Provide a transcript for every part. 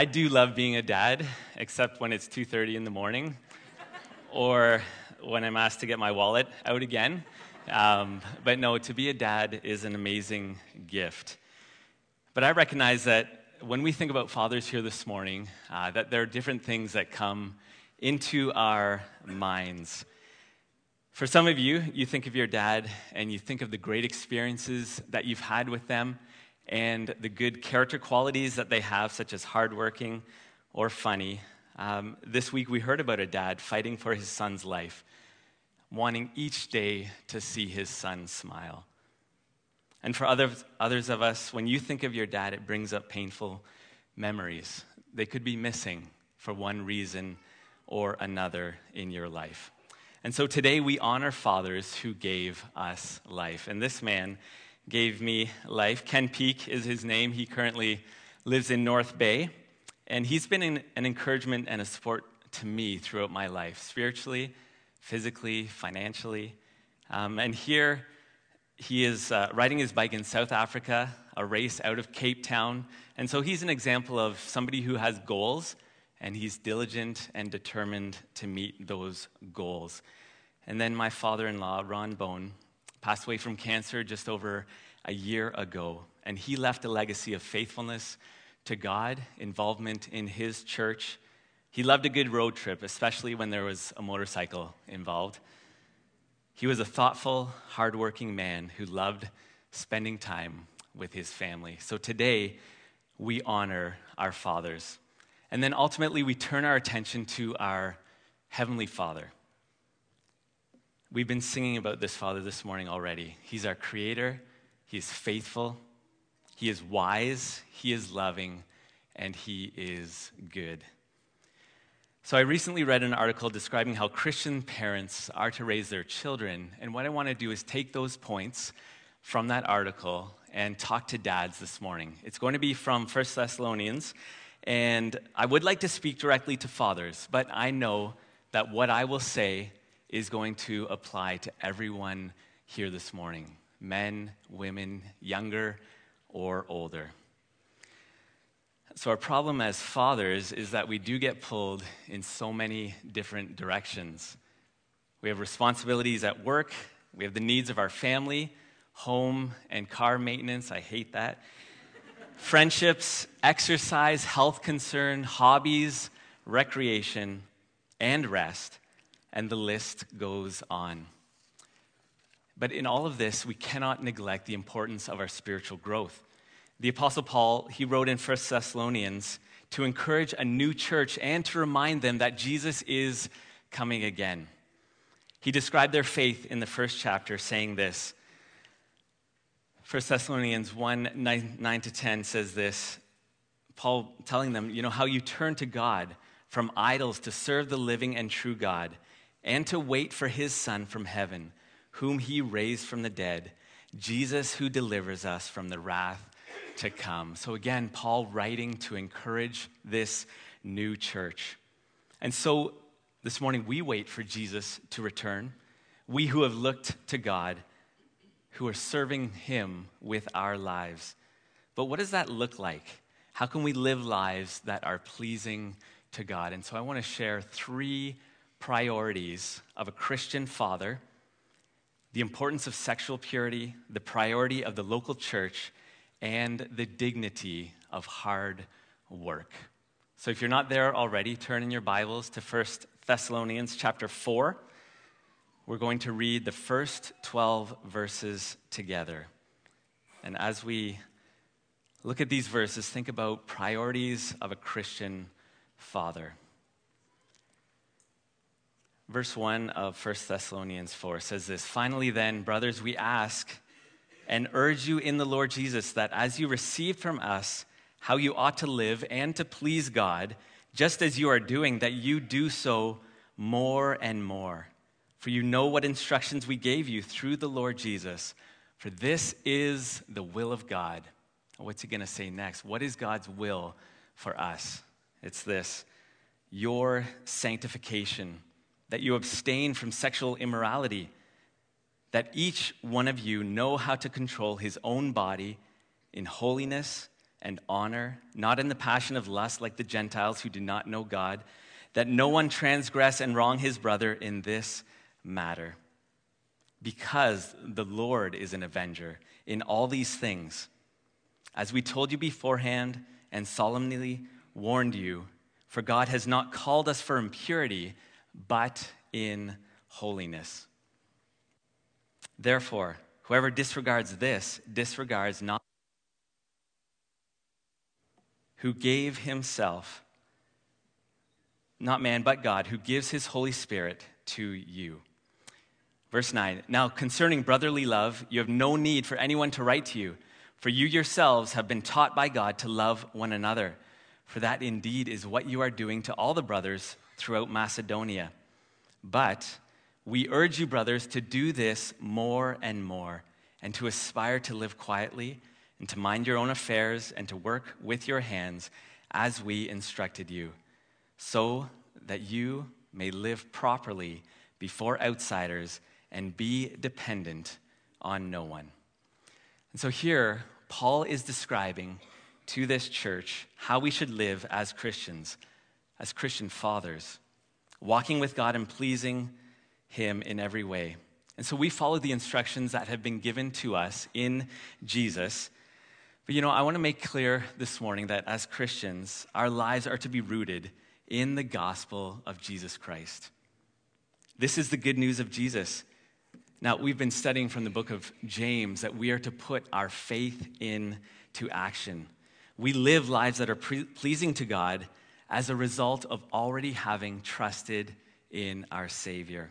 I do love being a dad, except when it's 2:30 in the morning or when I'm asked to get my wallet out again. But no, to be a dad is an amazing gift. But I recognize that when we think about fathers here this morning, that there are different things that come into our minds. For some of you, you think of your dad and you think of the great experiences that you've had with them and the good character qualities that they have, such as hardworking or funny. This week we heard about a dad fighting for his son's life, wanting each day to see his son smile. And for others of us, when you think of your dad, it brings up painful memories. They could be missing for one reason or another in your life. And so today we honor fathers who gave us life. And this man gave me life. Ken Peak is his name. He currently lives in North Bay. And he's been an encouragement and a support to me throughout my life, spiritually, physically, financially. And here he is riding his bike in South Africa, a race out of Cape Town. And so he's an example of somebody who has goals, and he's diligent and determined to meet those goals. And then my father-in-law, Ron Bone, passed away from cancer just over a year ago. And he left a legacy of faithfulness to God, involvement in his church. He loved a good road trip, especially when there was a motorcycle involved. He was a thoughtful, hardworking man who loved spending time with his family. So today, we honor our fathers. And then ultimately, we turn our attention to our Heavenly Father. We've been singing about this Father this morning already. He's our Creator. He is faithful. He is wise. He is loving. And He is good. So I recently read an article describing how Christian parents are to raise their children. And what I want to do is take those points from that article and talk to dads this morning. It's going to be from 1 Thessalonians. And I would like to speak directly to fathers, but I know that what I will say is going to apply to everyone here this morning, men, women, younger or older. So our problem as fathers is that we do get pulled in so many different directions. We have responsibilities at work, we have the needs of our family, home and car maintenance, I hate that. Friendships, exercise, health concern, hobbies, recreation, and rest, and the list goes on. But in all of this, we cannot neglect the importance of our spiritual growth. The Apostle Paul, he wrote in 1 Thessalonians to encourage a new church and to remind them that Jesus is coming again. He described their faith in the first chapter saying this. 1 Thessalonians 1, 9 to 10 says this, Paul telling them, how you turn to God from idols to serve the living and true God and to wait for his Son from heaven, whom he raised from the dead, Jesus who delivers us from the wrath to come. So again, Paul writing to encourage this new church. And so this morning we wait for Jesus to return. We who have looked to God, who are serving him with our lives. But what does that look like? How can we live lives that are pleasing to God? And so I want to share 3 priorities of a Christian father: the importance of sexual purity, the priority of the local church, and the dignity of hard work. So if you're not there already, turn in your Bibles to 1 Thessalonians chapter 4. We're going to read the first 12 verses together. And as we look at these verses, think about priorities of a Christian father. Verse 1 of 1 Thessalonians 4 says this, "Finally then, brothers, we ask and urge you in the Lord Jesus that as you received from us how you ought to live and to please God, just as you are doing, that you do so more and more. For you know what instructions we gave you through the Lord Jesus. For this is the will of God." What's he going to say next? What is God's will for us? It's this: your sanctification, that you abstain from sexual immorality, that each one of you know how to control his own body in holiness and honor, not in the passion of lust like the Gentiles who do not know God, that no one transgress and wrong his brother in this matter. Because the Lord is an avenger in all these things, as we told you beforehand and solemnly warned you, for God has not called us for impurity, but in holiness. Therefore, whoever disregards this disregards not who gave himself, not man, but God, who gives his Holy Spirit to you. Verse 9, now concerning brotherly love, you have no need for anyone to write to you, for you yourselves have been taught by God to love one another. For that indeed is what you are doing to all the brothers throughout Macedonia. But we urge you, brothers, to do this more and more, and to aspire to live quietly, and to mind your own affairs, and to work with your hands as we instructed you, so that you may live properly before outsiders and be dependent on no one. And so here, Paul is describing to this church how we should live as Christians, as Christian fathers, walking with God and pleasing him in every way. And so we follow the instructions that have been given to us in Jesus. But I want to make clear this morning that as Christians, our lives are to be rooted in the gospel of Jesus Christ. This is the good news of Jesus. Now, we've been studying from the book of James that we are to put our faith into action. We live lives that are pleasing to God as a result of already having trusted in our Savior.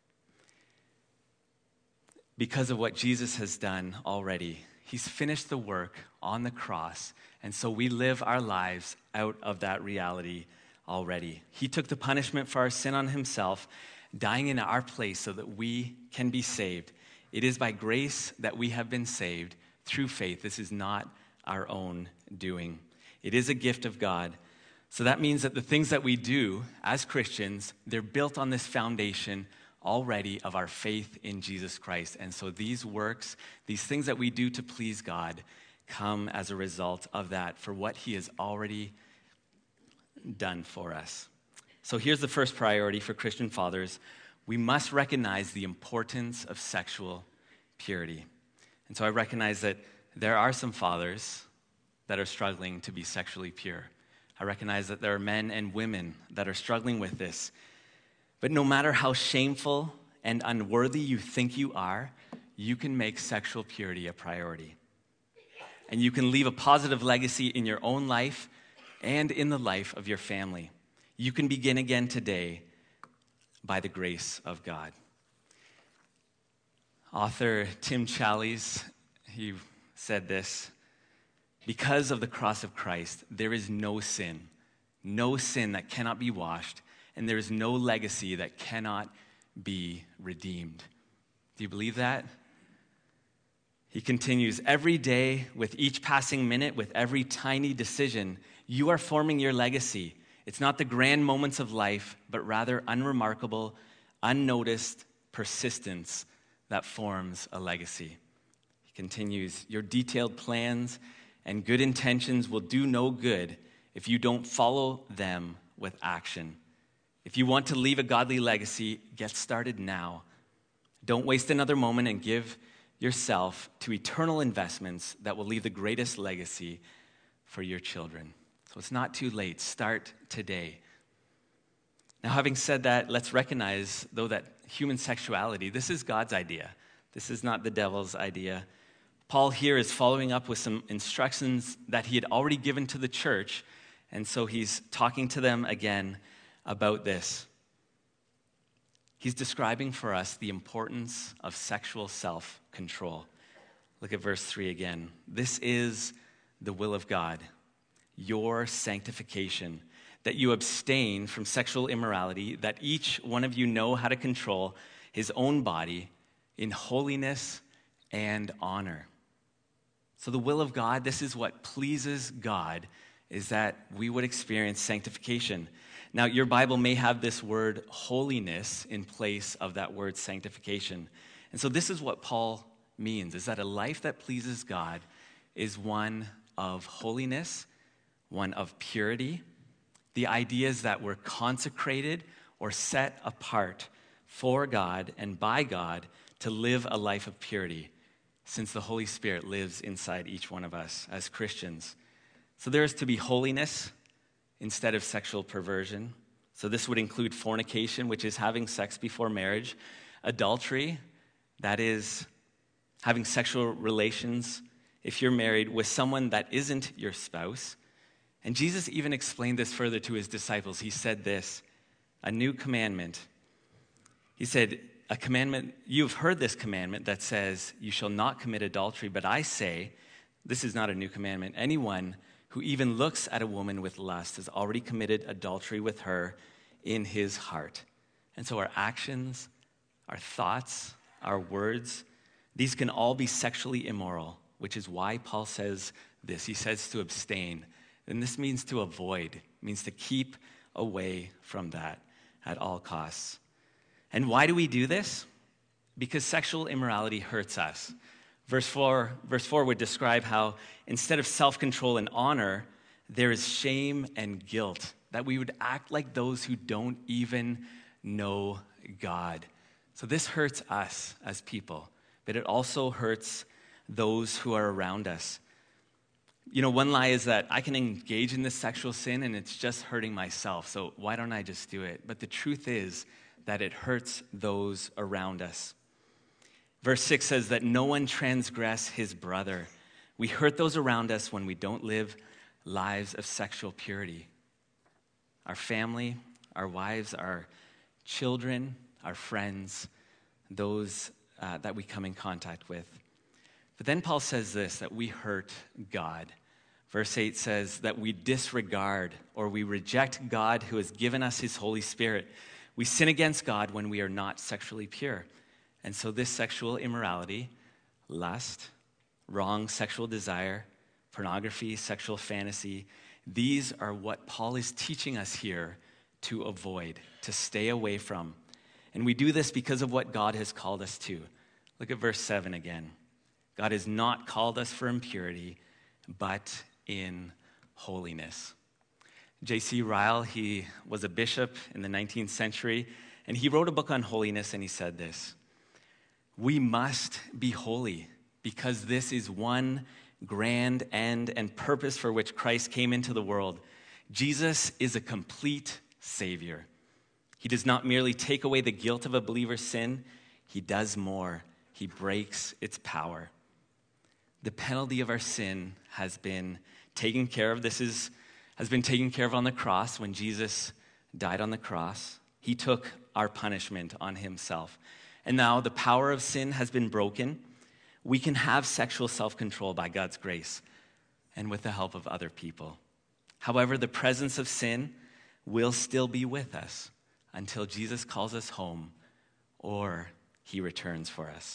Because of what Jesus has done already, he's finished the work on the cross, and so we live our lives out of that reality already. He took the punishment for our sin on himself, dying in our place so that we can be saved. It is by grace that we have been saved through faith. This is not our own doing. It is a gift of God. So that means that the things that we do as Christians, they're built on this foundation already of our faith in Jesus Christ. And so these works, these things that we do to please God, come as a result of that for what he has already done for us. So here's the first priority for Christian fathers. We must recognize the importance of sexual purity. And so I recognize that there are some fathers that are struggling to be sexually pure. I recognize that there are men and women that are struggling with this. But no matter how shameful and unworthy you think you are, you can make sexual purity a priority. And you can leave a positive legacy in your own life and in the life of your family. You can begin again today by the grace of God. Author Tim Challies, he said this: because of the cross of Christ, there is no sin that cannot be washed, and there is no legacy that cannot be redeemed. Do you believe that? He continues, every day, with each passing minute, with every tiny decision, you are forming your legacy. It's not the grand moments of life, but rather unremarkable, unnoticed persistence that forms a legacy. He continues, your detailed plans and good intentions will do no good if you don't follow them with action. If you want to leave a godly legacy, get started now. Don't waste another moment and give yourself to eternal investments that will leave the greatest legacy for your children. So it's not too late. Start today. Now, having said that, let's recognize, though, that human sexuality, this is God's idea. This is not the devil's idea. Paul here is following up with some instructions that he had already given to the church, and so he's talking to them again about this. He's describing for us the importance of sexual self-control. Look at verse 3 again. This is the will of God, your sanctification, that you abstain from sexual immorality, that each one of you know how to control his own body in holiness and honor. So the will of God, this is what pleases God, is that we would experience sanctification. Now, your Bible may have this word holiness in place of that word sanctification. And so this is what Paul means, is that a life that pleases God is one of holiness, one of purity. The idea is that we're consecrated or set apart for God and by God to live a life of purity, since the Holy Spirit lives inside each one of us as Christians. So there is to be holiness instead of sexual perversion. So this would include fornication, which is having sex before marriage, adultery, that is having sexual relations if you're married with someone that isn't your spouse. And Jesus even explained this further to his disciples. He said this, a new commandment. He said, a commandment, you've heard this commandment that says, you shall not commit adultery, but I say, this is not a new commandment. Anyone who even looks at a woman with lust has already committed adultery with her in his heart. And so our actions, our thoughts, our words, these can all be sexually immoral, which is why Paul says this. He says to abstain. And this means to avoid, it means to keep away from that at all costs. And why do we do this? Because sexual immorality hurts us. Verse 4 would describe how instead of self-control and honor, there is shame and guilt, that we would act like those who don't even know God. So this hurts us as people, but it also hurts those who are around us. You know, one lie is that I can engage in this sexual sin and it's just hurting myself, so why don't I just do it? But the truth is that it hurts those around us. Verse 6 says that no one transgress his brother. We hurt those around us when we don't live lives of sexual purity. Our family, our wives, our children, our friends, those that we come in contact with. But then Paul says this, that we hurt God. Verse 8 says that we disregard or we reject God who has given us his Holy Spirit. We sin against God when we are not sexually pure. And so this sexual immorality, lust, wrong sexual desire, pornography, sexual fantasy, these are what Paul is teaching us here to avoid, to stay away from. And we do this because of what God has called us to. Look at verse 7 again. God has not called us for impurity, but in holiness. J.C. Ryle, he was a bishop in the 19th century, and he wrote a book on holiness, and he said this, we must be holy because this is one grand end and purpose for which Christ came into the world. Jesus is a complete Savior. He does not merely take away the guilt of a believer's sin, he does more. He breaks its power. The penalty of our sin has been taken care of. Has been taken care of on the cross when Jesus died on the cross. He took our punishment on himself. And now the power of sin has been broken. We can have sexual self-control by God's grace and with the help of other people. However, the presence of sin will still be with us until Jesus calls us home or he returns for us.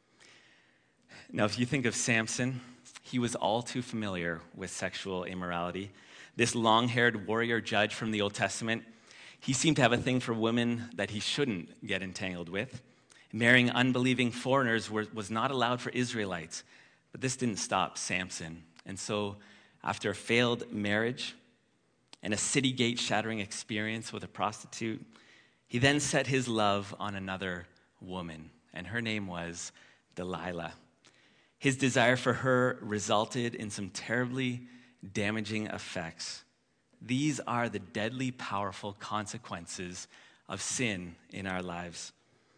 Now, if you think of Samson, he was all too familiar with sexual immorality. This long-haired warrior judge from the Old Testament, he seemed to have a thing for women that he shouldn't get entangled with. Marrying unbelieving foreigners was not allowed for Israelites. But this didn't stop Samson. And so after a failed marriage and a city gate-shattering experience with a prostitute, he then set his love on another woman, and her name was Delilah. His desire for her resulted in some terribly damaging effects. These are the deadly, powerful consequences of sin in our lives.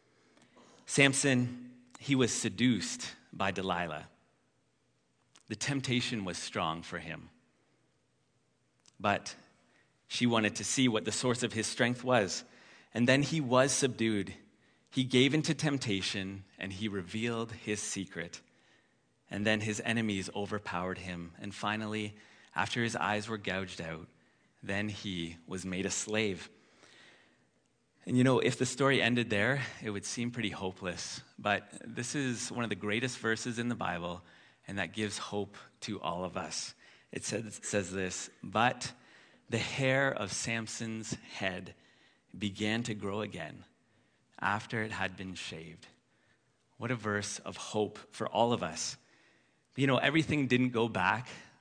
Samson, he was seduced by Delilah. The temptation was strong for him. But she wanted to see what the source of his strength was. And then he was subdued. He gave into temptation and he revealed his secret. And then his enemies overpowered him. And finally, after his eyes were gouged out, then he was made a slave. And you know, if the story ended there, it would seem pretty hopeless. But this is one of the greatest verses in the Bible, and that gives hope to all of us. It says this, but the hair of Samson's head began to grow again after it had been shaved. What a verse of hope for all of us. You know, everything didn't go back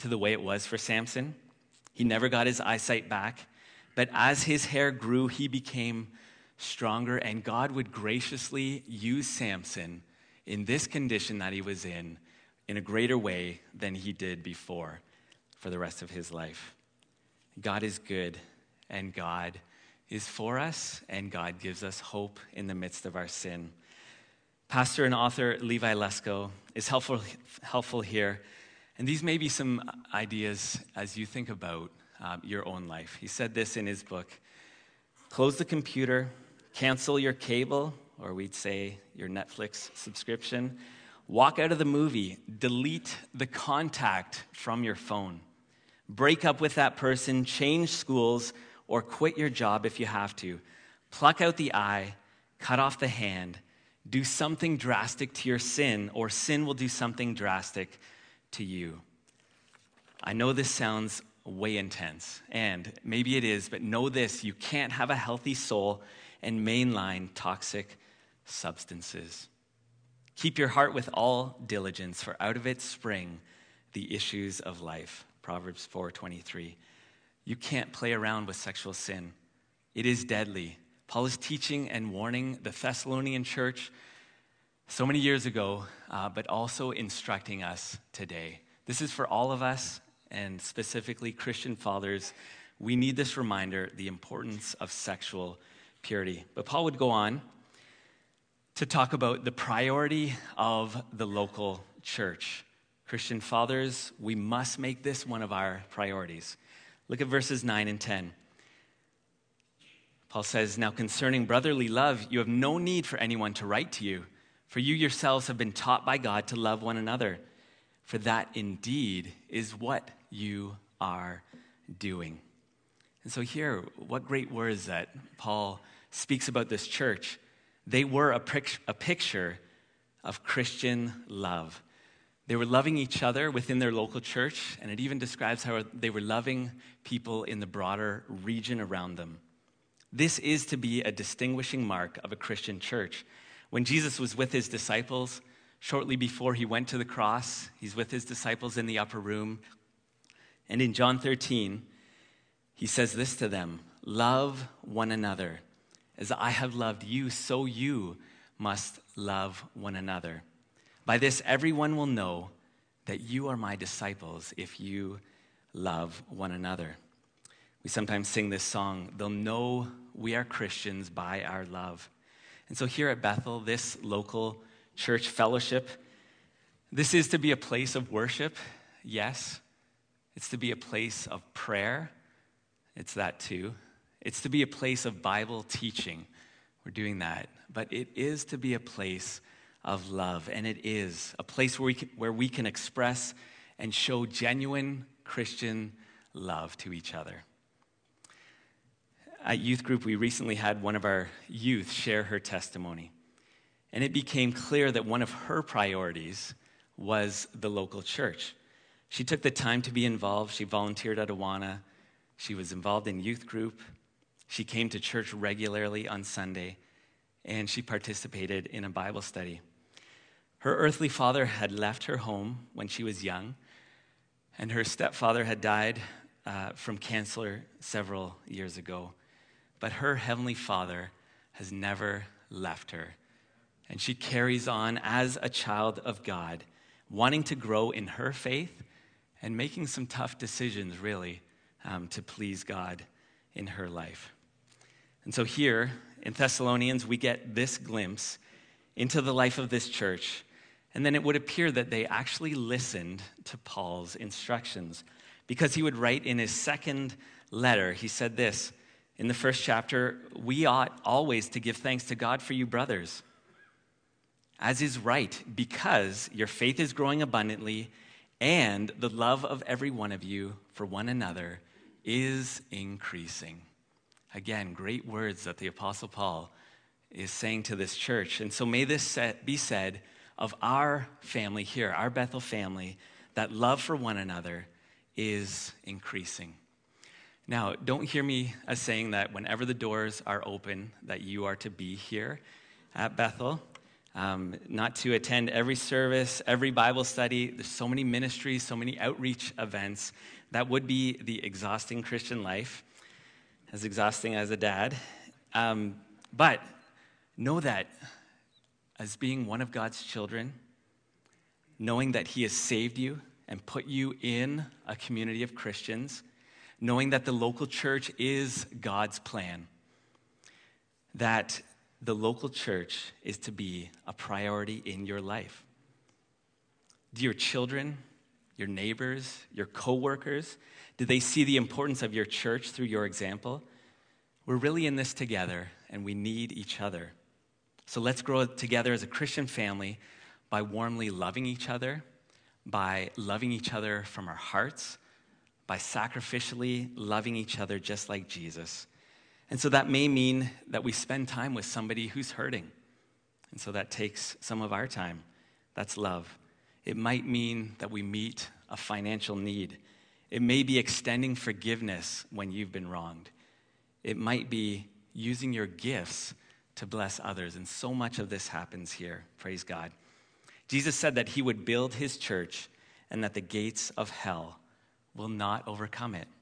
to the way it was for Samson. He never got his eyesight back. But as his hair grew, he became stronger, and God would graciously use Samson in this condition that he was in a greater way than he did before for the rest of his life. God is good, and God is for us, and God gives us hope in the midst of our sin. Pastor and author Levi Lesko is helpful here, and these may be some ideas as you think about your own life. He said this in his book: close the computer, cancel your cable, or we'd say your Netflix subscription, walk out of the movie, delete the contact from your phone, break up with that person, change schools, or quit your job if you have to, pluck out the eye, cut off the hand, do something drastic to your sin, or sin will do something drastic to you. I know this sounds way intense, and maybe it is, but know this: you can't have a healthy soul and mainline toxic substances. Keep your heart with all diligence, for out of it spring the issues of life. Proverbs 4:23. You can't play around with sexual sin. It is deadly. Paul is teaching and warning the Thessalonian church so many years ago, but also instructing us today. This is for all of us, and specifically Christian fathers. We need this reminder, the importance of sexual purity. But Paul would go on to talk about the priority of the local church. Christian fathers, we must make this one of our priorities. Look at verses 9 and 10. Paul says, "Now concerning brotherly love, you have no need for anyone to write to you, for you yourselves have been taught by God to love one another. For that indeed is what you are doing." And so here, what great words that Paul speaks about this church. They were a picture of Christian love. They were loving each other within their local church, and it even describes how they were loving people in the broader region around them. This is to be a distinguishing mark of a Christian church. When Jesus was with his disciples, shortly before he went to the cross, he's with his disciples in the upper room. And in John 13, he says this to them: "Love one another. As I have loved you, so you must love one another. By this, everyone will know that you are my disciples if you love one another." We sometimes sing this song, "They'll know we are Christians by our love." And so here at Bethel, this local church fellowship, this is to be a place of worship, yes. It's to be a place of prayer. It's that too. It's to be a place of Bible teaching. We're doing that. But it is to be a place of love, and it is a place where we can express and show genuine Christian love to each other. At youth group, we recently had one of our youth share her testimony, and it became clear that one of her priorities was the local church. She took the time to be involved. She volunteered at Awana. She was involved in youth group. She came to church regularly on Sunday, and she participated in a Bible study. Her earthly father had left her home when she was young, and her stepfather had died from cancer several years ago. But her heavenly Father has never left her, and she carries on as a child of God, wanting to grow in her faith and making some tough decisions, really, to please God in her life. And so here in Thessalonians, we get this glimpse into the life of this church. And then it would appear that they actually listened to Paul's instructions, because he would write in his second letter, he said this, in the first chapter, "We ought always to give thanks to God for you, brothers, as is right, because your faith is growing abundantly, and the love of every one of you for one another is increasing." Again, great words that the Apostle Paul is saying to this church. And so may this be said of our family here, our Bethel family, that love for one another is increasing. Now, don't hear me as saying that whenever the doors are open, that you are to be here at Bethel. not to attend every service, every Bible study. There's so many ministries, so many outreach events. That would be the exhausting Christian life, as exhausting as a dad. But know that as being one of God's children, knowing that he has saved you and put you in a community of Christians, knowing that the local church is God's plan, that the local church is to be a priority in your life. Do your children, your neighbors, your coworkers, do they see the importance of your church through your example? We're really in this together, and we need each other. So let's grow together as a Christian family by warmly loving each other, by loving each other from our hearts, by sacrificially loving each other just like Jesus. And so that may mean that we spend time with somebody who's hurting. And so that takes some of our time. That's love. It might mean that we meet a financial need. It may be extending forgiveness when you've been wronged. It might be using your gifts to bless others. And so much of this happens here. Praise God. Jesus said that he would build his church and that the gates of hell will not overcome it.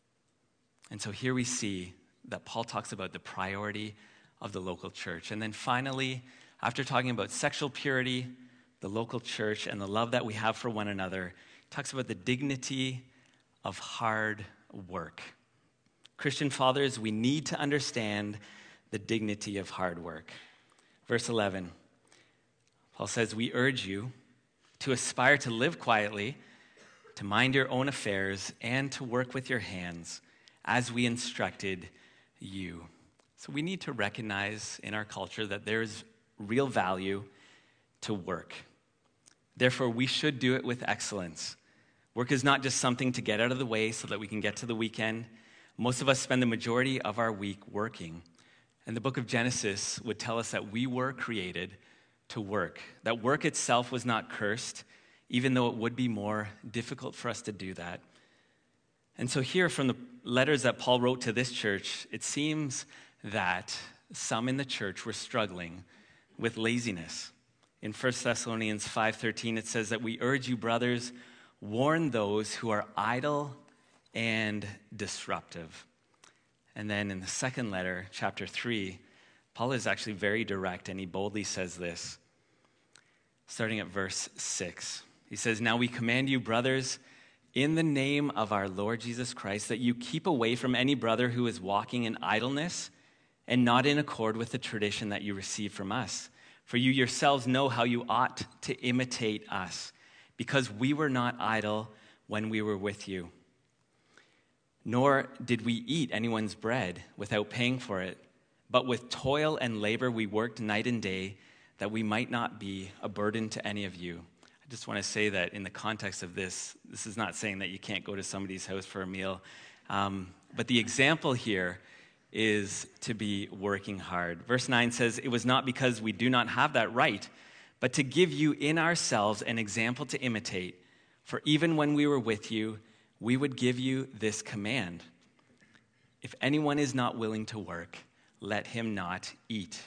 And so here we see that Paul talks about the priority of the local church. And then finally, after talking about sexual purity, the local church, and the love that we have for one another, he talks about the dignity of hard work. Christian fathers, we need to understand the dignity of hard work. Verse 11, Paul says, we urge you to aspire to live quietly, to mind your own affairs, and to work with your hands as we instructed you. So we need to recognize in our culture that there's real value to work. Therefore, we should do it with excellence. Work is not just something to get out of the way so that we can get to the weekend. Most of us spend the majority of our week working. And the book of Genesis would tell us that we were created to work, that work itself was not cursed, even though it would be more difficult for us to do that. And so here from the letters that Paul wrote to this church, it seems that some in the church were struggling with laziness. In 1 Thessalonians 5:13, it says that we urge you, brothers, warn those who are idle and disruptive. And then in the second letter, chapter 3, Paul is actually very direct, and he boldly says this, starting at verse 6. He says, now we command you, brothers, in the name of our Lord Jesus Christ, that you keep away from any brother who is walking in idleness and not in accord with the tradition that you received from us. For you yourselves know how you ought to imitate us, because we were not idle when we were with you. Nor did we eat anyone's bread without paying for it, but with toil and labor we worked night and day, that we might not be a burden to any of you. I just want to say that in the context of this is not saying that you can't go to somebody's house for a meal, but the example here is to be working hard. Verse 9 says, it was not because we do not have that right, but to give you in ourselves an example to imitate. For even when we were with you, we would give you this command. If anyone is not willing to work, let him not eat.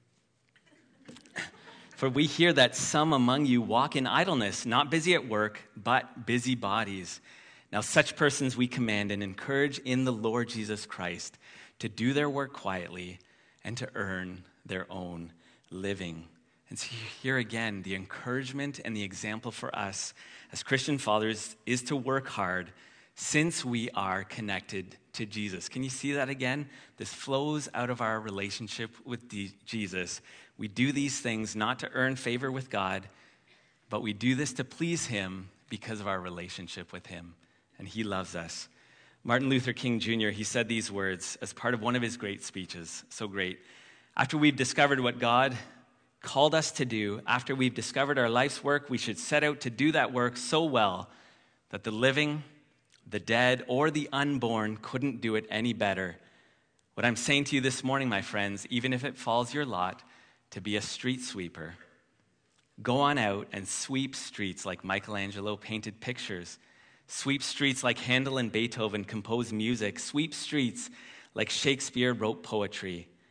For we hear that some among you walk in idleness, not busy at work, but busy bodies. Now such persons we command and encourage in the Lord Jesus Christ to do their work quietly and to earn their own living. And so here again, the encouragement and the example for us as Christian fathers is to work hard since we are connected to Jesus. Can you see that again? This flows out of our relationship with Jesus. We do these things not to earn favor with God, but we do this to please him because of our relationship with him. And he loves us. Martin Luther King Jr., he said these words as part of one of his great speeches. So great. After we've discovered what God called us to do, after we've discovered our life's work, we should set out to do that work so well that the living, the dead, or the unborn couldn't do it any better. What I'm saying to you this morning, my friends, even if it falls your lot to be a street sweeper, go on out and sweep streets like Michelangelo painted pictures. Sweep streets like Handel and Beethoven composed music. Sweep streets like Shakespeare wrote poetry.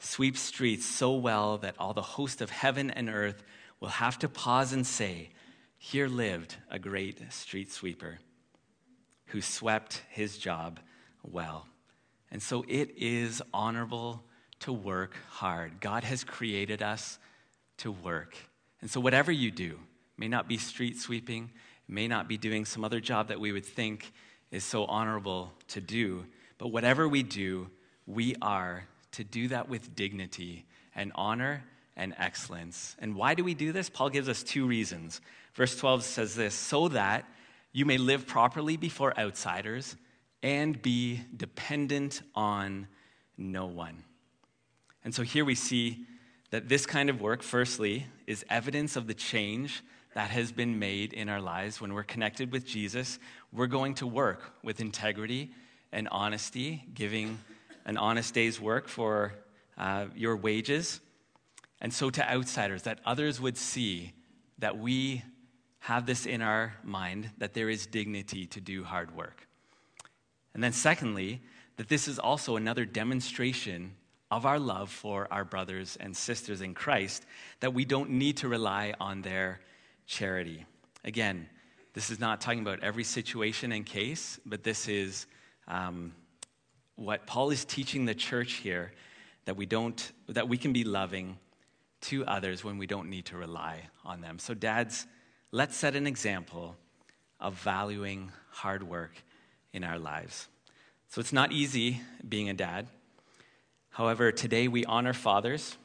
sweep streets so well that all the host of heaven and earth will have to pause and say, here lived a great street sweeper who swept his job well. And so it is honorable to work hard. God has created us to work. And so whatever you do, may not be street sweeping, may not be doing some other job that we would think is so honorable to do, but whatever we do, we are to do that with dignity and honor and excellence. And why do we do this? Paul gives us two reasons. Verse 12 says this, so that you may live properly before outsiders and be dependent on no one. And so here we see that this kind of work, firstly, is evidence of the change that has been made in our lives. When we're connected with Jesus, we're going to work with integrity and honesty, giving an honest day's work for your wages. And so to outsiders, that others would see that we have this in our mind, that there is dignity to do hard work. And then secondly, that this is also another demonstration of our love for our brothers and sisters in Christ, that we don't need to rely on their charity. Again, this is not talking about every situation and case, but this is what Paul is teaching the church here, that we can be loving to others when we don't need to rely on them. So dads, let's set an example of valuing hard work in our lives. So it's not easy being a dad. However, today we honor fathers,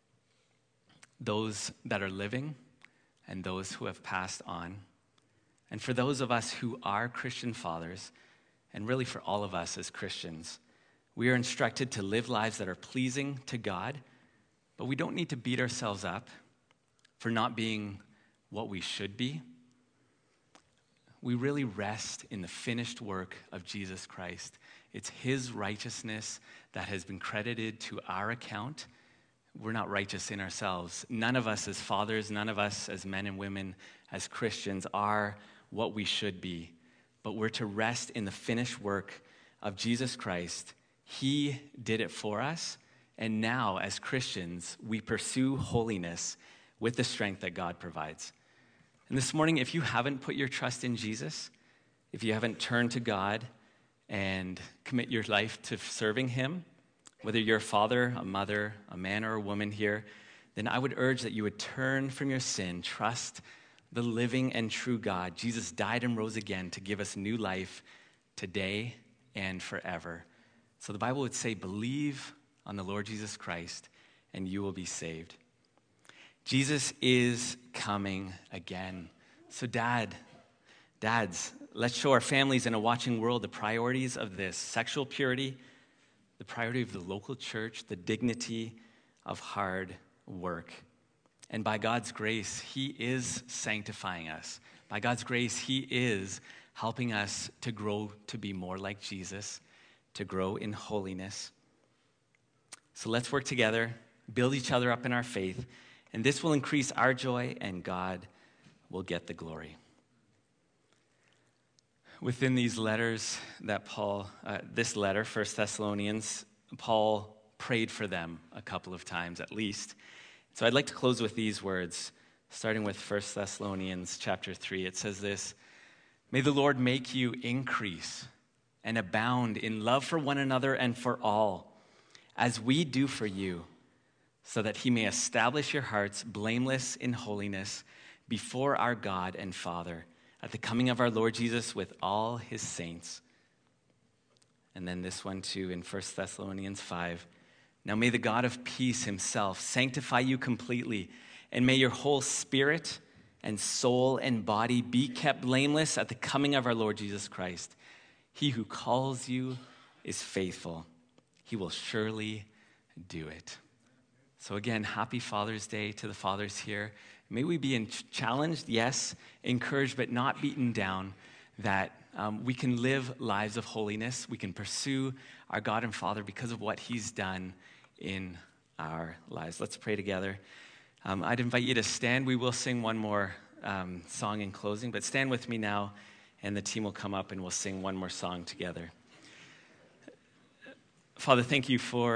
those that are living and those who have passed on. And for those of us who are Christian fathers, and really for all of us as Christians, we are instructed to live lives that are pleasing to God, but we don't need to beat ourselves up for not being what we should be. We really rest in the finished work of Jesus Christ. It's his righteousness that has been credited to our account. We're not righteous in ourselves. None of us as fathers, none of us as men and women, as Christians, are what we should be. But we're to rest in the finished work of Jesus Christ. He did it for us. And now, as Christians, we pursue holiness with the strength that God provides. And this morning, if you haven't put your trust in Jesus, if you haven't turned to God and commit your life to serving him, whether you're a father, a mother, a man, or a woman here, then I would urge that you would turn from your sin, trust the living and true God. Jesus died and rose again to give us new life today and forever. So the Bible would say, believe on the Lord Jesus Christ, and you will be saved. Jesus is coming again. So dads, let's show our families in a watching world the priorities of this: sexual purity, the priority of the local church, the dignity of hard work. And by God's grace, he is sanctifying us. By God's grace, he is helping us to grow to be more like Jesus, to grow in holiness. So let's work together, build each other up in our faith, and this will increase our joy, and God will get the glory. Within these letters that this letter, 1 Thessalonians, Paul prayed for them a couple of times at least. So I'd like to close with these words, starting with 1 Thessalonians chapter 3. It says this: "May the Lord make you increase and abound in love for one another and for all, as we do for you, so that he may establish your hearts blameless in holiness before our God and Father at the coming of our Lord Jesus with all his saints." And then this one too in 1 Thessalonians 5. "Now may the God of peace himself sanctify you completely, and may your whole spirit and soul and body be kept blameless at the coming of our Lord Jesus Christ. He who calls you is faithful. He will surely do it." So again, happy Father's Day to the fathers here. May we be challenged, yes, encouraged, but not beaten down, that we can live lives of holiness. We can pursue our God and Father because of what he's done in our lives. Let's pray together. I'd invite you to stand. We will sing one more song in closing, but stand with me now, and the team will come up and we'll sing one more song together. Father, thank you for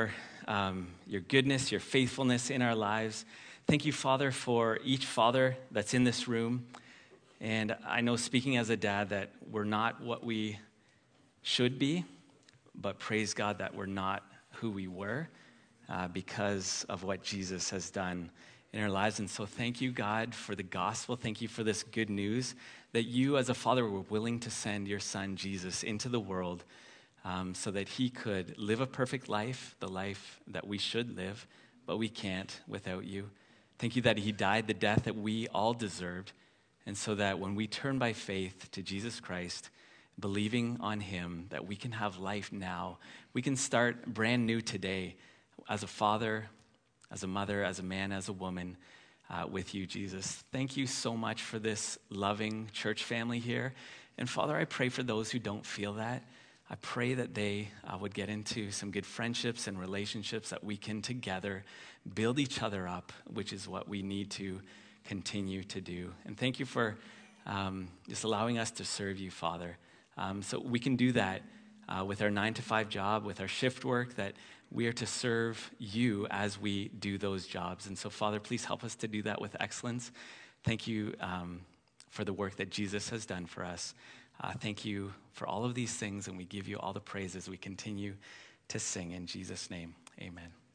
your goodness, your faithfulness in our lives. Thank you, Father, for each father that's in this room. And I know, speaking as a dad, that we're not what we should be, but praise God that we're not who we were because of what Jesus has done in our lives. And so thank you, God, for the gospel. Thank you for this good news that you as a father were willing to send your son, Jesus, into the world so that he could live a perfect life, the life that we should live, but we can't without you. Thank you that he died the death that we all deserved. And so that when we turn by faith to Jesus Christ, believing on him, that we can have life now. We can start brand new today as a father, as a mother, as a man, as a woman with you, Jesus. Thank you so much for this loving church family here. And Father, I pray for those who don't feel that. I pray that they would get into some good friendships and relationships that we can together build each other up, which is what we need to continue to do. And thank you for just allowing us to serve you, Father. So we can do that with our 9-to-5 job, with our shift work, that we are to serve you as we do those jobs. And so, Father, please help us to do that with excellence. Thank you for the work that Jesus has done for us. Thank you for all of these things, and we give you all the praise as we continue to sing. In Jesus' name, amen.